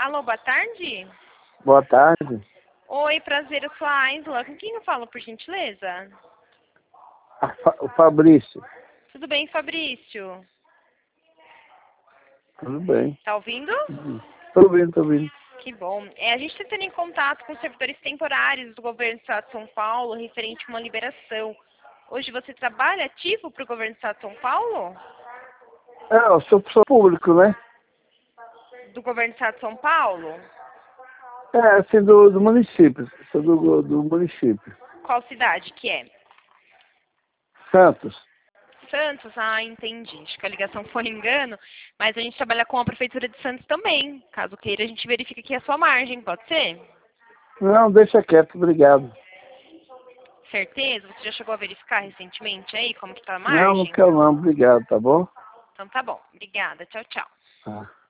Alô, boa tarde. Boa tarde. Oi, prazer, eu sou a Aisla. Com quem eu falo, por gentileza? O Fabrício. Tudo bem, Fabrício? Tudo bem. Tá ouvindo? Tô ouvindo, tô ouvindo. Que bom. A gente está entrando em contato com servidores temporários do governo do estado de São Paulo, referente a uma liberação. Hoje você trabalha ativo para o governo do estado de São Paulo? Eu sou público, né? Do governo do estado de São Paulo? Assim, do município. Sou do município. Qual cidade que é? Santos. Santos? Ah, entendi. Acho que a ligação foi um engano, mas a gente trabalha com a prefeitura de Santos também. Caso queira, a gente verifica aqui a sua margem, pode ser? Não, deixa quieto, obrigado. Certeza? Você já chegou a verificar recentemente aí como que tá a Não margem? quero não, obrigado, tá bom? Então tá bom. Obrigada. Tchau, tchau. Tá.